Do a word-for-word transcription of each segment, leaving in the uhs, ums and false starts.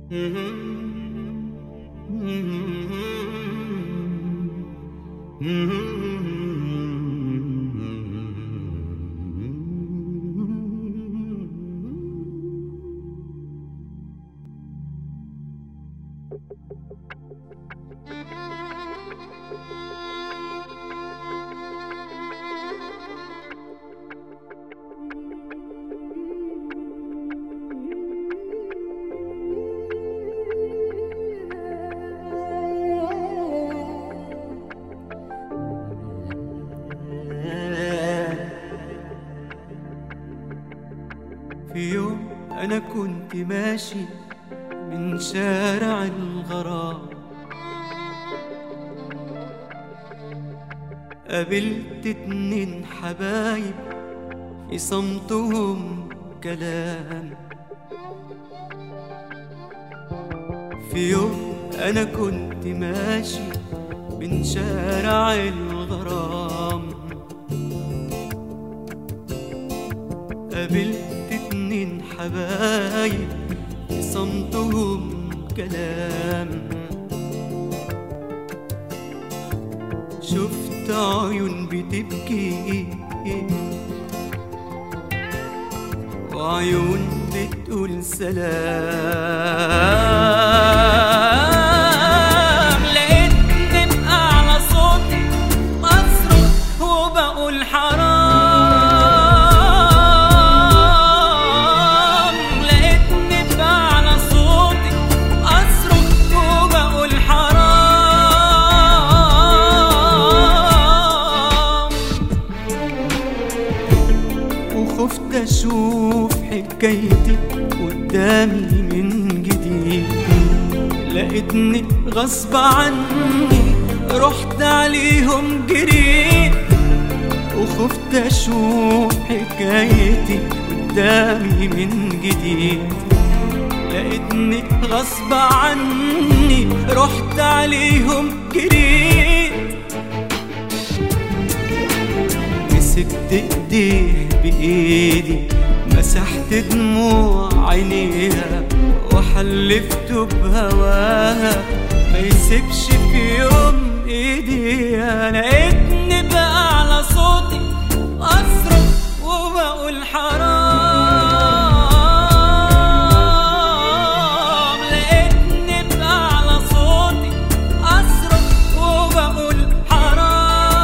في يوم أنا كنت ماشي من شارع الغرام، قابلت اتنين حبايب في صمتهم كلام. في يوم أنا كنت ماشي من شارع الغرام، قابلت اتنين حبايب في صمتهم كلام. شفت عيون بتبكي وعيون بتقول سلام. لقيتني بأعلى صوتي أصرخ وبقول حرام. لقيتني بأعلى صوتي أصرخ وبقول حرام. وخفت أشوف حكايتي قدامي من جديد، لقيتني غصب عني رحت عليهم جريت. وخفت أشوف حكايتي قدامي من جديد، لقيتني غصب عني رحت عليهم جريت. مسكت ايديه بايدي مسحت دموع عينيها وحلفته بهواها ما يسيبش في يوم ايديها. لقيتني بأعلى صوتي أصرخ وبقول حرام. لقيتني بأعلى صوتي أصرخ وبقول حرام.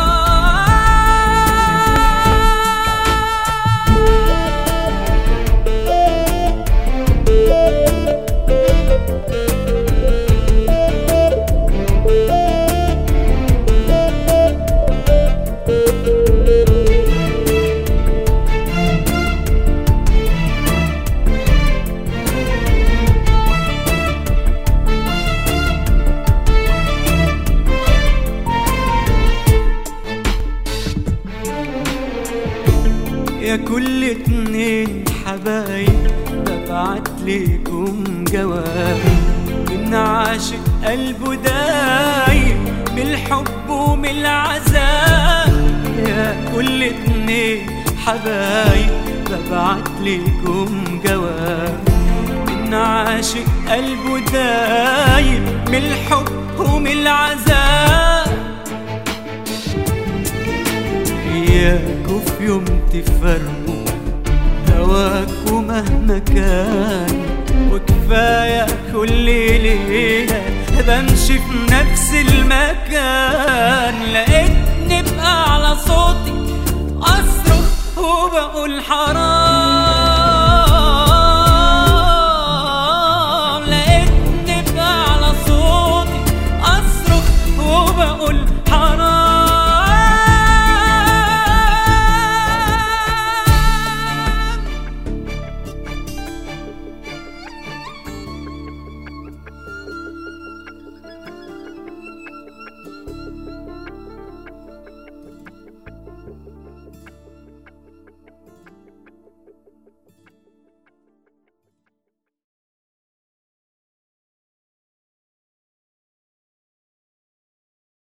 يا كل اتنين حبايب ببعت ليكم جواب من عاشق قلبه دايب من الحب ومن العذاب. يا كل اتنين حبايب ببعت ليكم جواب من عاشق قلبه دايب من الحب ومن العذاب. إياكوا في يوم تفرقوا هواكوا مهما كان، وكفاية كل ليلة بمشي في نفس المكان. لقيتني بأعلى صوتي أصرخ وبقول حرام.